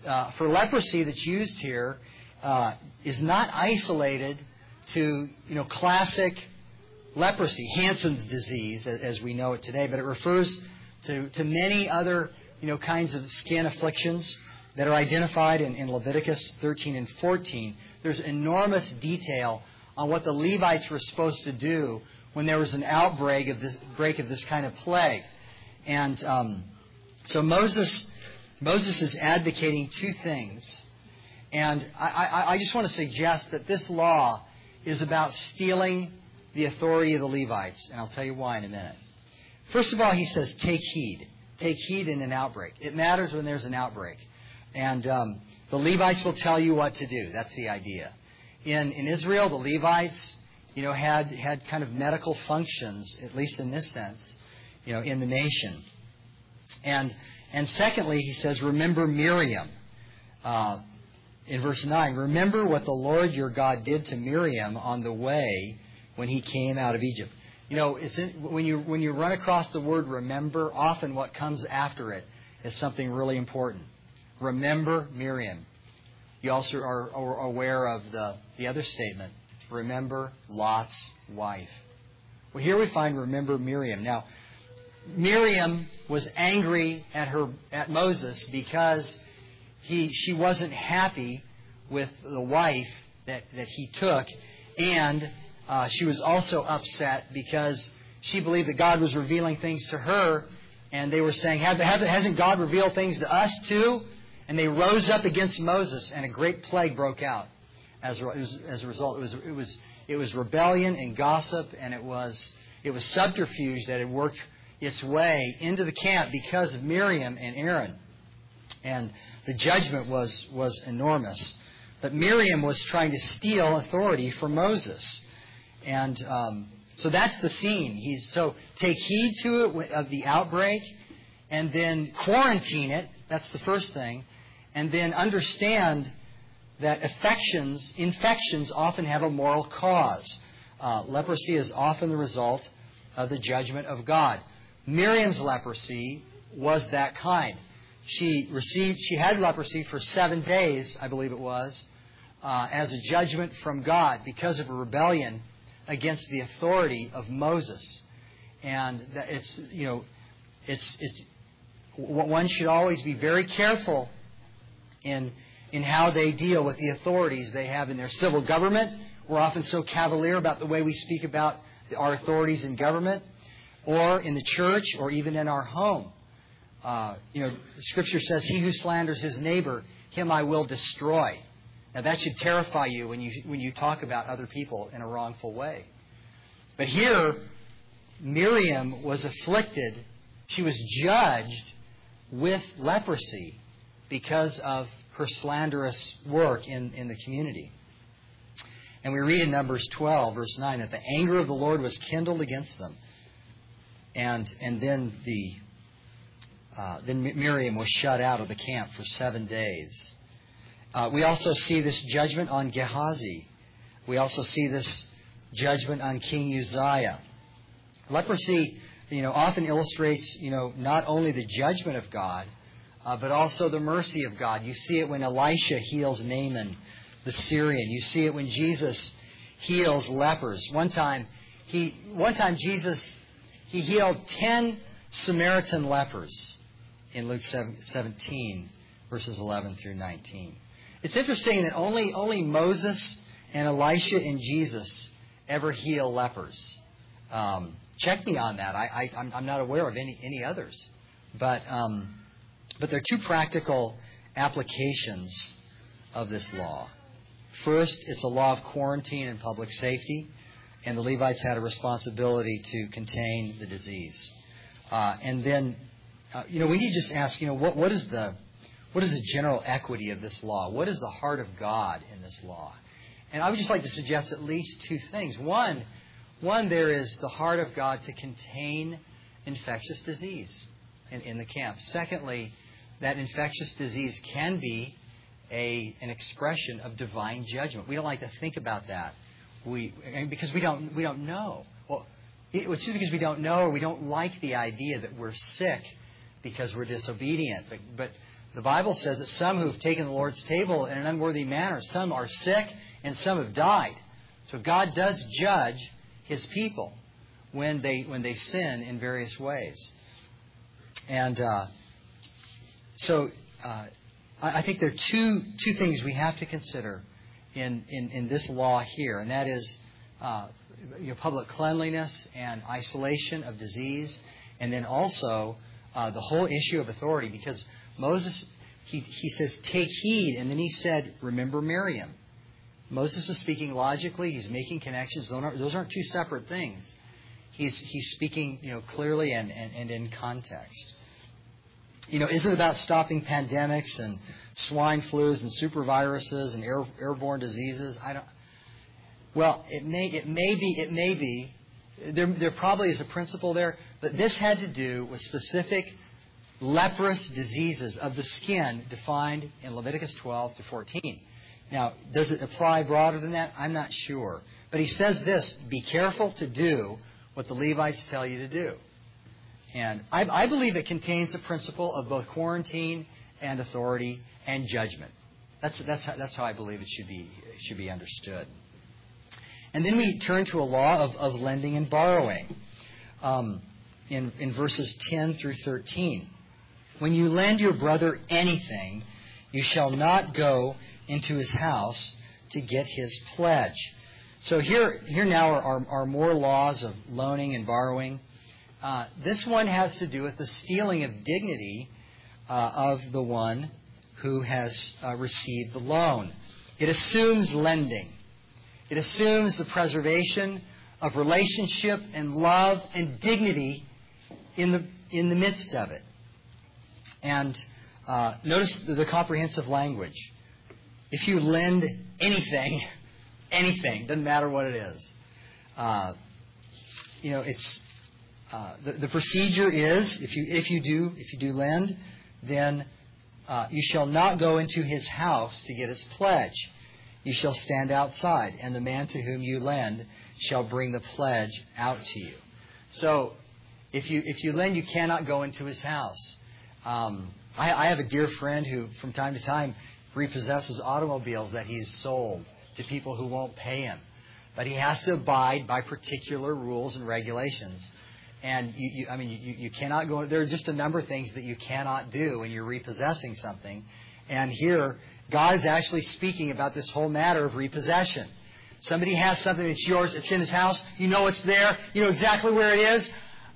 Speaker 3: uh, for leprosy that's used here uh, is not isolated to, you know, classic leprosy, Hansen's disease, as we know it today, but it refers to, to many other, you know, kinds of skin afflictions that are identified in, in Leviticus thirteen and fourteen. There's enormous detail on what the Levites were supposed to do when there was an outbreak of this break of this kind of plague. And um, so Moses Moses is advocating two things. And I, I, I just want to suggest that this law is about stealing the authority of the Levites. And I'll tell you why in a minute. First of all, he says, take heed. Take heed in an outbreak. It matters when there's an outbreak. And um, the Levites will tell you what to do. That's the idea. In in Israel, the Levites, you know, had had kind of medical functions, at least in this sense, you know, in the nation. And and secondly, he says, remember Miriam. Uh, in verse nine, remember what the Lord your God did to Miriam on the way when he came out of Egypt. You know, it's in, when you when you run across the word remember, often what comes after it is something really important. Remember Miriam. You also are, are aware of the, the other statement. Remember Lot's wife. Well, here we find remember Miriam. Now, Miriam was angry at her at Moses because he she wasn't happy with the wife that, that he took, and uh, she was also upset because she believed that God was revealing things to her, and they were saying, Have, have, hasn't God revealed things to us too? And they rose up against Moses, and a great plague broke out. As, as a result, it was it was it was rebellion and gossip, and it was it was subterfuge that had worked its way into the camp because of Miriam and Aaron, and the judgment was was enormous. But Miriam was trying to steal authority from Moses, and um, so that's the scene. He's so take heed to it of the outbreak, and then quarantine it. That's the first thing. And then understand that affections, infections often have a moral cause. Uh, leprosy is often the result of the judgment of God. Miriam's leprosy was that kind. She received, she had leprosy for seven days, I believe it was, uh, as a judgment from God because of a rebellion against the authority of Moses. And that it's, you know, it's it's one should always be very careful in in how they deal with the authorities they have in their civil government. We're often so cavalier about the way we speak about our authorities in government, or in the church, or even in our home. Uh, you know, Scripture says, "He who slanders his neighbor, him I will destroy." Now that should terrify you when you when you talk about other people in a wrongful way. But here, Miriam was afflicted. She was judged with leprosy because of her slanderous work in, in the community. And we read in Numbers twelve, verse nine, that the anger of the Lord was kindled against them. And and then the uh, then Miriam was shut out of the camp for seven days. Uh, we also see this judgment on Gehazi. We also see this judgment on King Uzziah. Leprosy, you know, often illustrates, you know, not only the judgment of God, uh, but also the mercy of God. You see it when Elisha heals Naaman, the Syrian. You see it when Jesus heals lepers. One time, he, one time Jesus, he healed ten Samaritan lepers in Luke seventeen, verses eleven through nineteen. It's interesting that only only Moses and Elisha and Jesus ever heal lepers. Um, check me on that. I, I, I'm not aware of any, any others. But um, but there are two practical applications of this law. First, it's a law of quarantine and public safety, and the Levites had a responsibility to contain the disease. Uh, and then, uh, you know, we need to just ask, you know, what what is the what is the general equity of this law? What is the heart of God in this law? And I would just like to suggest at least two things. One, one there is the heart of God to contain infectious disease in, in the camp. Secondly, that infectious disease can be a an expression of divine judgment. We don't like to think about that. We because we don't we don't know. Well, it, it's just because we don't know, or we don't like the idea that we're sick because we're disobedient. But but The Bible says that some who have taken the Lord's table in an unworthy manner, some are sick and some have died. So God does judge His people when they when they sin in various ways. And uh, so uh, I, I think there are two two things we have to consider in, in, in this law here, and that is uh, you know, public cleanliness and isolation of disease, and then also uh, the whole issue of authority, because Moses, he, he says, take heed, and then he said, remember Miriam. Moses is speaking logically. He's making connections. Those aren't, those aren't two separate things. He's he's speaking, you know, clearly and, and, and in context. You know, is it about stopping pandemics and swine flus and super viruses and air, airborne diseases? I don't. Well, it may it may be it may be. There there probably is a principle there, but this had to do with specific leprous diseases of the skin defined in Leviticus twelve to fourteen. Now, does it apply broader than that? I'm not sure. But he says this, be careful to do what the Levites tell you to do. And I, I believe it contains a principle of both quarantine and authority and judgment. That's that's how, that's how I believe it should be it should be understood. And then we turn to a law of, of lending and borrowing um, in, in verses ten through thirteen. When you lend your brother anything, you shall not go into his house to get his pledge. So here, here now are, are, are more laws of loaning and borrowing. Uh, this one has to do with the stealing of dignity uh, of the one who has uh, received the loan. It assumes lending. It assumes the preservation of relationship and love and dignity in the in the midst of it. And uh, notice the, the comprehensive language. If you lend anything, anything, doesn't matter what it is, uh, you know, it's uh, the, the procedure is if you if you do if you do lend, then uh, you shall not go into his house to get his pledge. You shall stand outside, and the man to whom you lend shall bring the pledge out to you. So, if you if you lend, you cannot go into his house. Um, I, I have a dear friend who, from time to time, repossesses automobiles that he's sold to people who won't pay him. But he has to abide by particular rules and regulations. And, you, you, I mean, you, you cannot go... There are just a number of things that you cannot do when you're repossessing something. And here, God is actually speaking about this whole matter of repossession. Somebody has something that's yours, it's in his house, you know it's there, you know exactly where it is,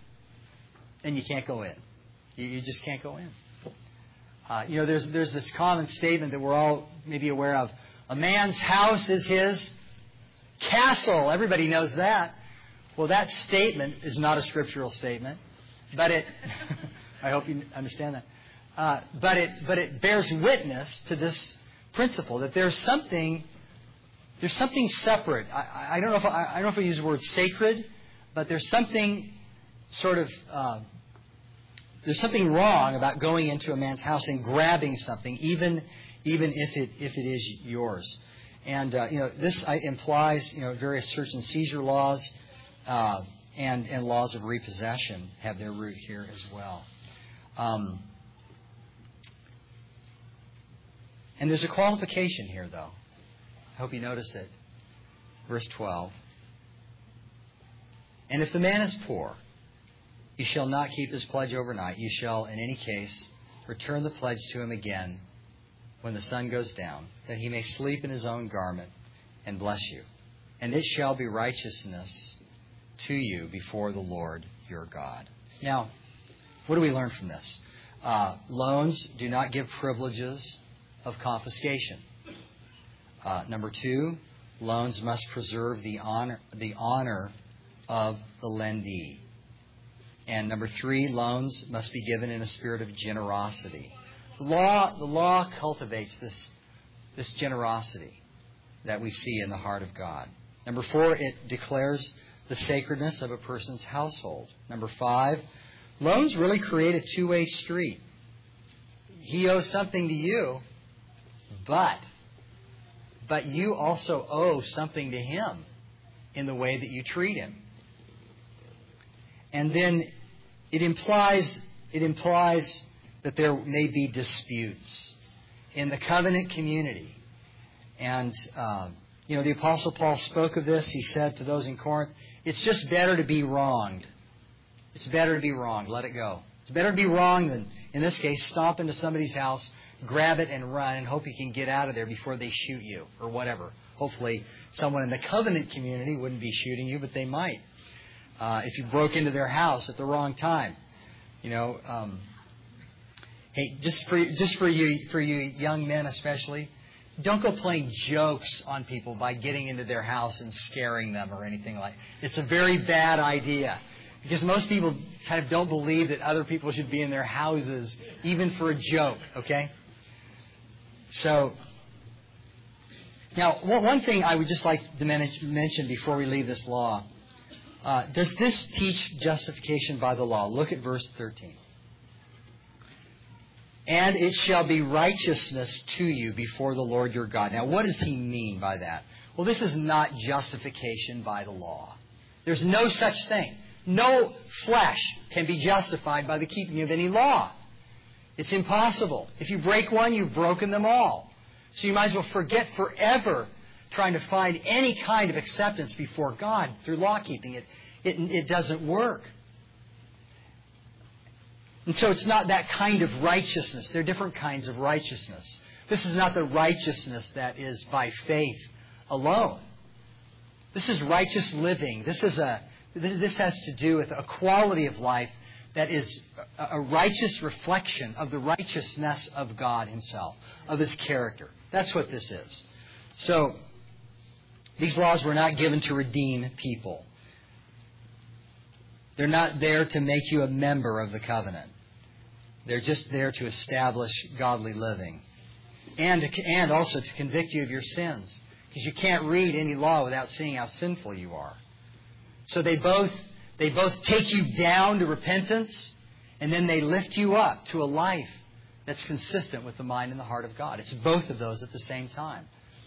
Speaker 3: and you can't go in. You, you just can't go in. Uh, you know, there's there's this common statement that we're all maybe aware of. A man's house is his castle. Everybody knows that. Well, that statement is not a scriptural statement, but it. I hope you understand that. Uh, but it but it bears witness to this principle that there's something there's something separate. I, I don't know if I, I don't know if I use the word sacred, but there's something sort of. Uh, There's something wrong about going into a man's house and grabbing something, even even if it if it is yours. And uh, you know this implies you know various search and seizure laws uh, and and laws of repossession have their root here as well. Um, and there's a qualification here, though. I hope you notice it. Verse twelve. And if the man is poor, you shall not keep his pledge overnight. You shall, in any case, return the pledge to him again when the sun goes down, that he may sleep in his own garment and bless you. And it shall be righteousness to you before the Lord your God. Now, what do we learn from this? Uh, loans do not give privileges of confiscation. Uh, number two, loans must preserve the honor, the honor of the lendee. And number three, loans must be given in a spirit of generosity. The law, the law cultivates this, this generosity that we see in the heart of God. Number four, it declares the sacredness of a person's household. Number five, loans really create a two-way street. He owes something to you, but, but you also owe something to him in the way that you treat him. And then it implies it implies that there may be disputes in the covenant community. And, um, you know, the Apostle Paul spoke of this. He said to those in Corinth, it's just better to be wronged. It's better to be wronged. Let it go. It's better to be wrong than, in this case, stomp into somebody's house, grab it and run and hope you can get out of there before they shoot you or whatever. Hopefully someone in the covenant community wouldn't be shooting you, but they might. Uh, if you broke into their house at the wrong time. You know, um, hey, just for just for you for you young men especially, don't go playing jokes on people by getting into their house and scaring them or anything like that. It's a very bad idea. Because most people kind of don't believe that other people should be in their houses, even for a joke, okay? So, now, one thing I would just like to mention before we leave this law. Uh, does this teach justification by the law? Look at verse thirteen. And it shall be righteousness to you before the Lord your God. Now, what does he mean by that? Well, this is not justification by the law. There's no such thing. No flesh can be justified by the keeping of any law. It's impossible. If you break one, you've broken them all. So you might as well forget forever trying to find any kind of acceptance before God through law keeping. It, it, it doesn't work. And so it's not that kind of righteousness. There are different kinds of righteousness. This is not the righteousness that is by faith alone. This is righteous living. This is a this, this has to do with a quality of life that is a, a righteous reflection of the righteousness of God Himself, of His character. That's what this is. So, these laws were not given to redeem people. They're not there to make you a member of the covenant. They're just there to establish godly living. And, to, and also to convict you of your sins. Because you can't read any law without seeing how sinful you are. So they both, they both take you down to repentance, and then they lift you up to a life that's consistent with the mind and the heart of God. It's both of those at the same time.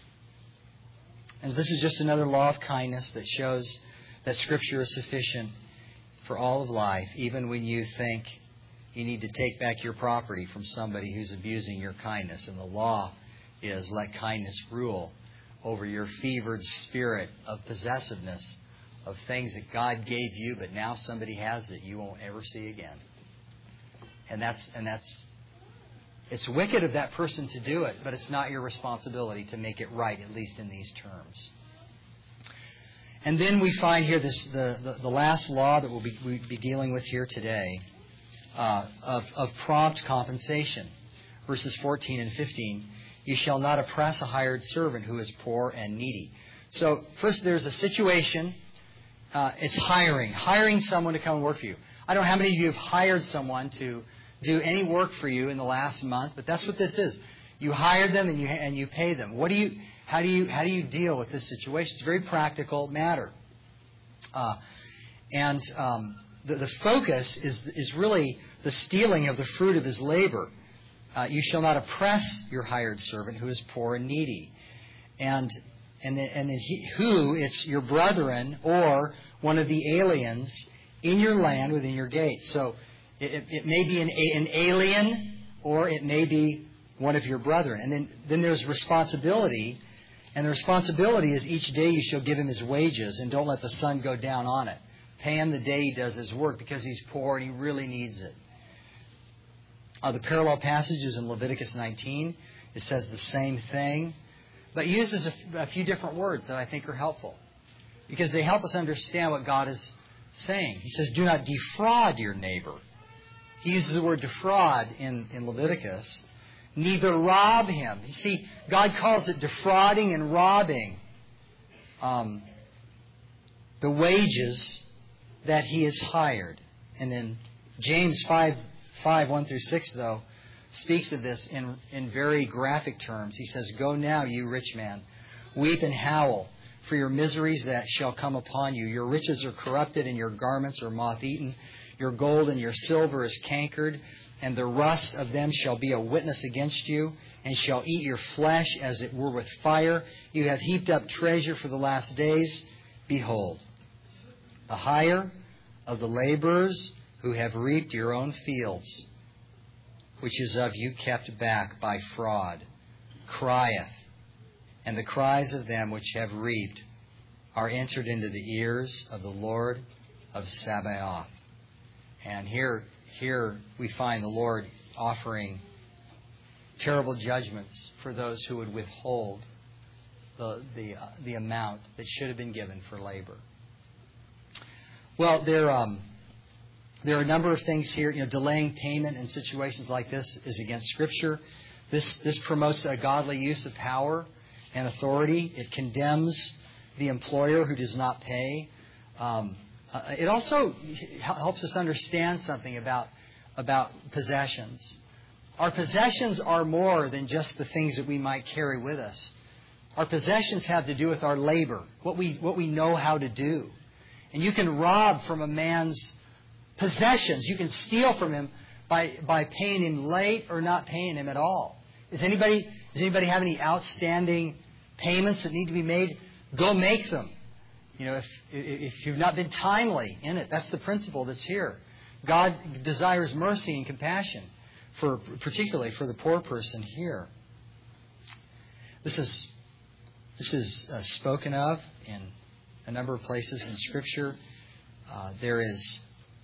Speaker 3: And this is just another law of kindness that shows that Scripture is sufficient for all of life, even when you think you need to take back your property from somebody who's abusing your kindness. And the law is let kindness rule over your fevered spirit of possessiveness of things that God gave you, but now somebody has that you won't ever see again. And that's and that's it's wicked of that person to do it, but it's not your responsibility to make it right, at least in these terms. And then we find here this the, the, the last law that we'll be, we'll be dealing with here today uh, of, of prompt compensation. Verses fourteen and fifteen. You shall not oppress a hired servant who is poor and needy. So first there's a situation. Uh, it's hiring. Hiring someone to come and work for you. I don't know how many of you have hired someone to do any work for you in the last month, but that's what this is. You hire them and you and you pay them. What do you? How do you? How do you deal with this situation? It's a very practical matter, uh, and um, the, the focus is is really the stealing of the fruit of his labor. Uh, you shall not oppress your hired servant who is poor and needy, and and then, and then he, who it's your brethren or one of the aliens in your land within your gates. So. It, it may be an, an alien, or it may be one of your brethren. And then, then there's responsibility. And the responsibility is each day you shall give him his wages, and don't let the sun go down on it. Pay him the day he does his work, because he's poor and he really needs it. Uh, the parallel passages in Leviticus nineteen, it says the same thing, but uses a, a few different words that I think are helpful, because they help us understand what God is saying. He says, do not defraud your neighbor. He uses the word defraud in, in Leviticus. Neither rob him. You see, God calls it defrauding and robbing um, the wages that he has hired. And then James five, five, one through six, though, speaks of this in, in very graphic terms. He says, go now, you rich man, weep and howl for your miseries that shall come upon you. Your riches are corrupted and your garments are moth-eaten. Your gold and your silver is cankered, and the rust of them shall be a witness against you, and shall eat your flesh as it were with fire. You have heaped up treasure for the last days. Behold, the hire of the laborers who have reaped your own fields. which is of you kept back by fraud, crieth, and the cries of them which have reaped are entered into the ears of the Lord of Sabaoth. And here, here we find the Lord offering terrible judgments for those who would withhold the the uh, the amount that should have been given for labor. Well, there um, there are a number of things here. You know, delaying payment in situations like this is against Scripture. This this promotes a godly use of power and authority. It condemns the employer who does not pay. Um, uh, it also helps us understand something about about possessions. Our possessions are more than just the things that we might carry with us. Our possessions have to do with our labor, what we what we know how to do. And you can rob from a man's possessions. You can steal from him by by paying him late or not paying him at all. Is anybody does anybody have any outstanding payments that need to be made? Go make them. You know, if if you've not been timely in it, that's the principle that's here. God desires mercy and compassion, for particularly for the poor person here. This is this is uh, spoken of in a number of places in Scripture. Uh, there is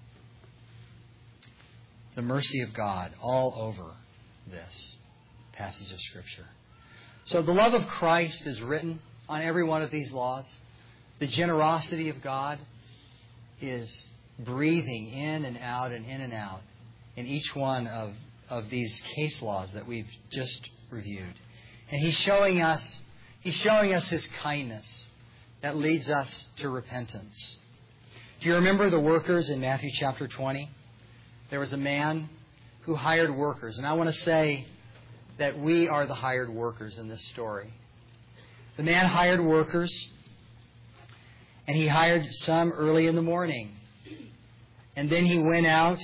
Speaker 3: the mercy of God all over this passage of Scripture. So the love of Christ is written on every one of these laws. The generosity of God is breathing in and out and in and out in each one of, of these case laws that we've just reviewed. And He's showing us He's showing us His kindness that leads us to repentance. Do you remember the workers in Matthew chapter twenty? There was a man who hired workers. And I want to say that we are the hired workers in this story. The man hired workers, and he hired some early in the morning. And then he went out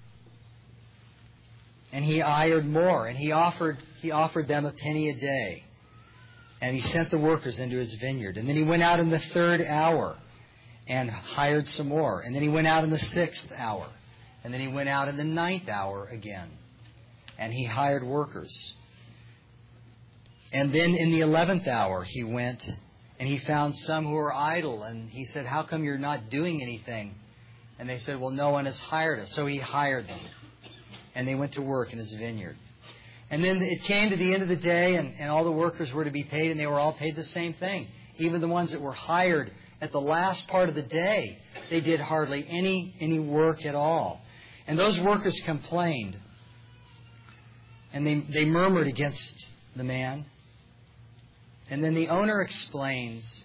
Speaker 3: and he hired more, and he offered he offered them a penny a day. And he sent the workers into his vineyard. And then he went out in the third hour and hired some more. And then he went out in the sixth hour. And then he went out in the ninth hour again. And he hired workers. And then in the eleventh hour he went and he found some who were idle. And he said, "How come you're not doing anything?" And they said, "Well, no one has hired us." So he hired them. And they went to work in his vineyard. And then it came to the end of the day, and, and all the workers were to be paid, and they were all paid the same thing. Even the ones that were hired at the last part of the day, they did hardly any, any work at all. And those workers complained. And they, they murmured against the man. And then the owner explains.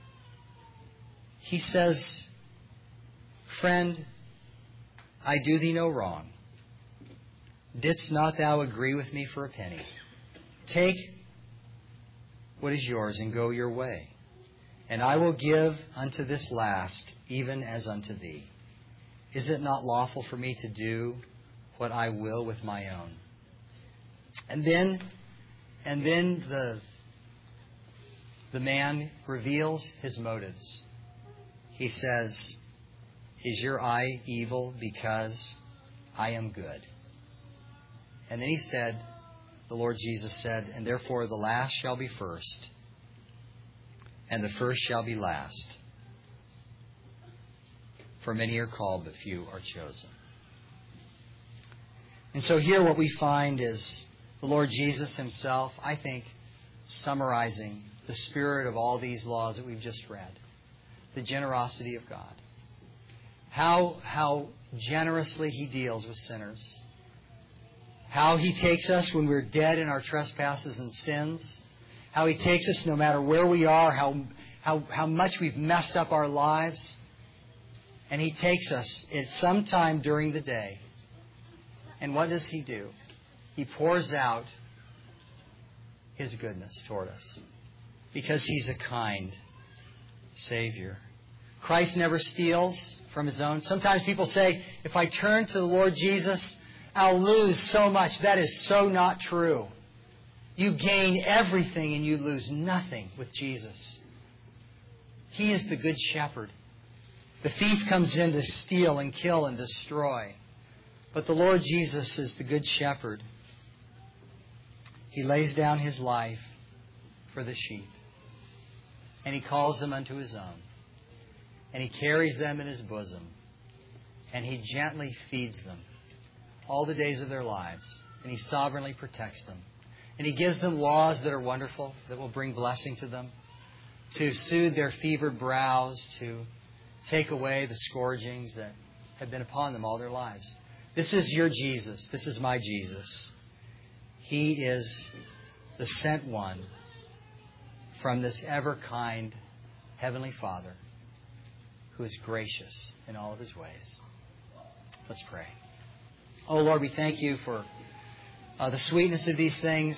Speaker 3: He says, "Friend, I do thee no wrong. Didst not thou agree with me for a penny? Take what is yours and go your way. And I will give unto this last, even as unto thee. Is it not lawful for me to do what I will with my own?" And then, and then the, the man reveals his motives. He says, "Is your eye evil because I am good?" And then he said, the Lord Jesus said, "And therefore the last shall be first, and the first shall be last. For many are called, but few are chosen." And so here what we find is the Lord Jesus Himself, I think, summarizing the spirit of all these laws that we've just read. The generosity of God. How, how generously He deals with sinners. How He takes us when we're dead in our trespasses and sins. How He takes us no matter where we are, how, how, how much we've messed up our lives. And He takes us at some time during the day. And what does He do? He pours out His goodness toward us. Because He's a kind Savior. Christ never steals from His own. Sometimes people say, if I turn to the Lord Jesus, I'll lose so much. That is so not true. You gain everything and you lose nothing with Jesus. He is the good shepherd. The thief comes in to steal and kill and destroy. But the Lord Jesus is the Good Shepherd. He lays down His life for the sheep. And He calls them unto His own. And He carries them in His bosom. And He gently feeds them all the days of their lives. And He sovereignly protects them. And He gives them laws that are wonderful, that will bring blessing to them, to soothe their fevered brows, to take away the scourgings that have been upon them all their lives. This is your Jesus. This is my Jesus. He is the sent one from this ever-kind Heavenly Father who is gracious in all of His ways. Let's pray. Oh, Lord, we thank You for uh, the sweetness of these things.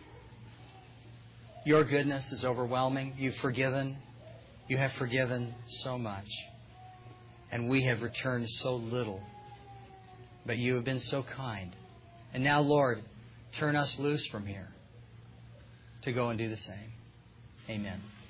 Speaker 3: Your goodness is overwhelming. You've forgiven. You have forgiven so much. And we have returned so little. But You have been so kind. And now, Lord, turn us loose from here to go and do the same. Amen.